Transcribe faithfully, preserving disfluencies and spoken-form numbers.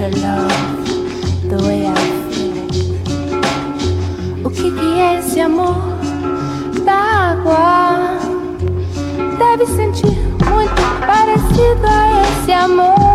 your love the way I feel it. O que que é esse amor da água? Deve sentir muito parecido a esse amor.